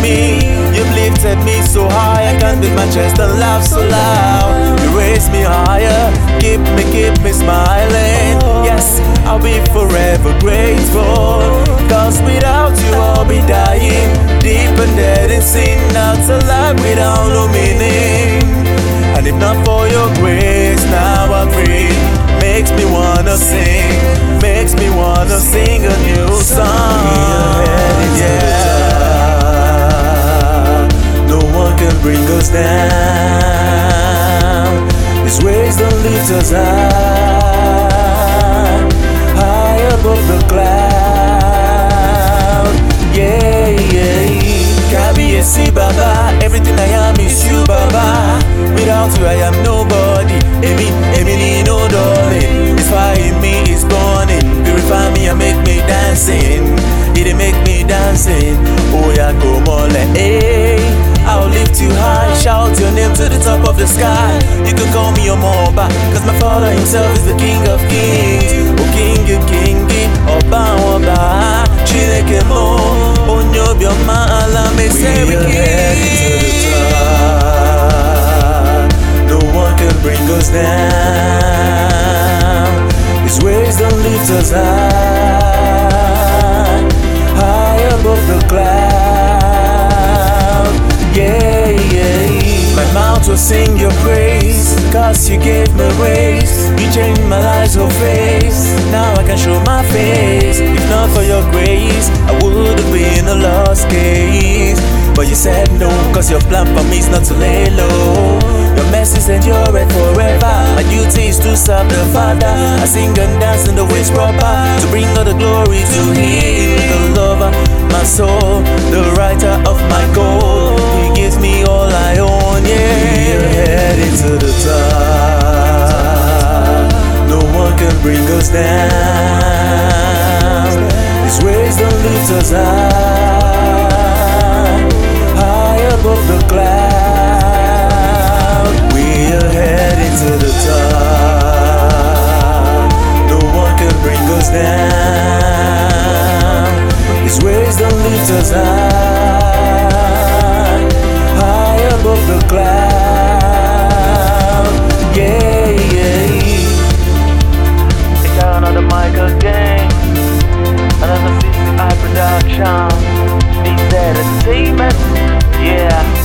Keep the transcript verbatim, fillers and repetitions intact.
me. You've lifted me so high, I can't beat my chest and laugh so loud. You raise me higher, keep me, keep me smiling. Yes, I'll be forever grateful, cause without you I'll be dying, deep and dead in sin, out alive without no meaning. And if not for your grace, now I'm free. Makes me wanna sing, makes me wanna sing a new song. Yeah, no one can bring us down. His ways don't lift us high, high above the cloud. Yeah, yeah. Kabiyesi Baba, everything I am is you, Baba. Without you I am nobody. Emi, Emi ni no darling. This fire in me is burning. Purify me and make me dancing. It make me dancing. Oh yeah, come on, hey. I'll lift you high, shout your name to the top of the sky. You can call me Omoba, cause my father himself is the king of kings. Oh king, king, Oba, Oba, Chineke mo, Onyobi Oma, Allah me say we heading to the top. No one can bring us down. His ways don't lift us high, high above the cloud. Yeah, yeah. My mouth will sing your praise, cause you gave me grace. You changed my life's whole face. Now I can show my face. If not for your grace, I would have been a lost case. But you said no, cause your plan for me is not to lay low. Your mercies endure forever. My duty is to serve the Father. I sing and dance in the ways proper, to bring all the glory to Him, the lover, my soul, the writer of my goal. He gives me all I own, yeah. We're heading to the top. No one can bring us down. His ways don't lift us high, high above the cloud. We're heading to the top. No one can bring us down. His ways don't lift us high, high above the cloud. Yeah, yeah. It's another Michael gang, another C C I production. These entertainment, yeah.